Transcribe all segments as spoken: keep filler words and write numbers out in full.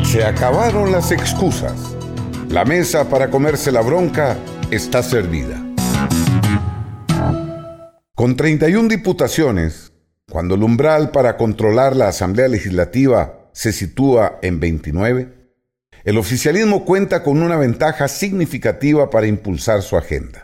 Se acabaron las excusas. La mesa para comerse la bronca está servida. Con treinta y una diputaciones, cuando el umbral para controlar la Asamblea Legislativa se sitúa en veintinueve, el oficialismo cuenta con una ventaja significativa para impulsar su agenda.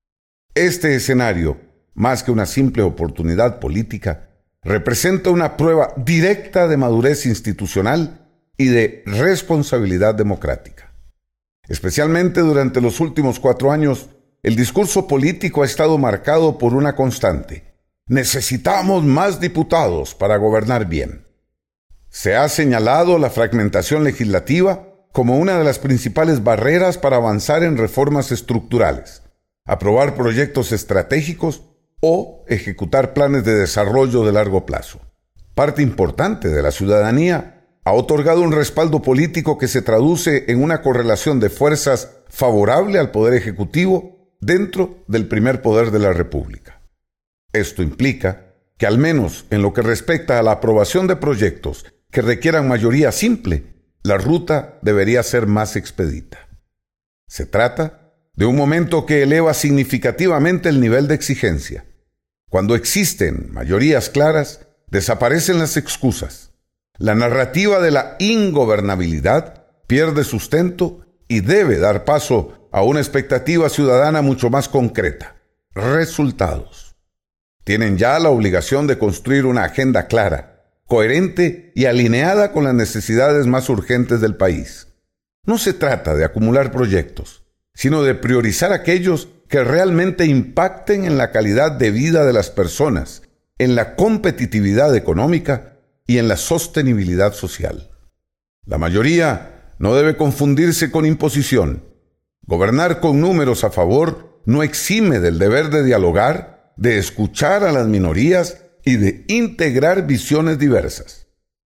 Este escenario, más que una simple oportunidad política, representa una prueba directa de madurez institucional y de responsabilidad democrática. Especialmente durante los últimos cuatro años, el discurso político ha estado marcado por una constante: necesitamos más diputados para gobernar bien. Se ha señalado la fragmentación legislativa como una de las principales barreras para avanzar en reformas estructurales, aprobar proyectos estratégicos o ejecutar planes de desarrollo de largo plazo. Parte importante de la ciudadanía ha otorgado un respaldo político que se traduce en una correlación de fuerzas favorable al Poder Ejecutivo dentro del primer poder de la República. Esto implica que, al menos en lo que respecta a la aprobación de proyectos que requieran mayoría simple, la ruta debería ser más expedita. Se trata de un momento que eleva significativamente el nivel de exigencia. Cuando existen mayorías claras, desaparecen las excusas. La narrativa de la ingobernabilidad pierde sustento y debe dar paso a una expectativa ciudadana mucho más concreta: resultados. Tienen ya la obligación de construir una agenda clara, coherente y alineada con las necesidades más urgentes del país. No se trata de acumular proyectos, sino de priorizar aquellos que realmente impacten en la calidad de vida de las personas, en la competitividad económica y en la sostenibilidad social. La mayoría no debe confundirse con imposición. Gobernar con números a favor no exime del deber de dialogar, de escuchar a las minorías y de integrar visiones diversas.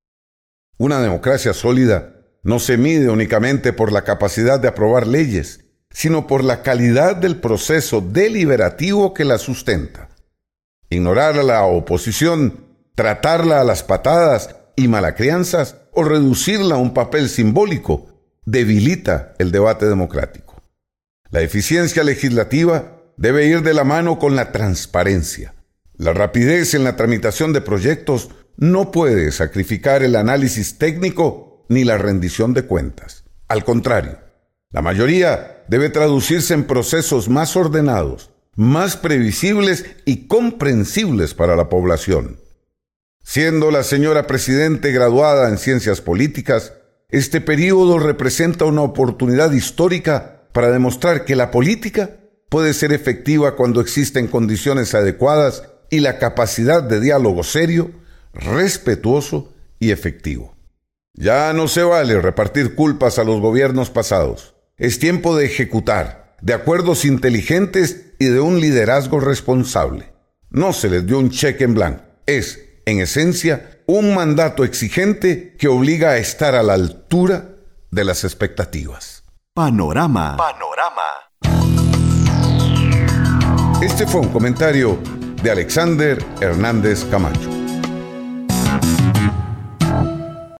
Una democracia sólida no se mide únicamente por la capacidad de aprobar leyes, sino por la calidad del proceso deliberativo que la sustenta. Ignorar a la oposición, tratarla a las patadas y malacrianzas o reducirla a un papel simbólico debilita el debate democrático. La eficiencia legislativa debe ir de la mano con la transparencia. La rapidez en la tramitación de proyectos no puede sacrificar el análisis técnico ni la rendición de cuentas. Al contrario, la mayoría debe traducirse en procesos más ordenados, más previsibles y comprensibles para la población. Siendo la señora Presidente graduada en Ciencias Políticas, este período representa una oportunidad histórica para demostrar que la política puede ser efectiva cuando existen condiciones adecuadas y la capacidad de diálogo serio, respetuoso y efectivo. Ya no se vale repartir culpas a los gobiernos pasados. Es tiempo de ejecutar, de acuerdos inteligentes y de un liderazgo responsable. No se les dio un cheque en blanco. Es, en esencia, un mandato exigente que obliga a estar a la altura de las expectativas. Panorama. Panorama. Este fue un comentario de Alexander Hernández Camacho.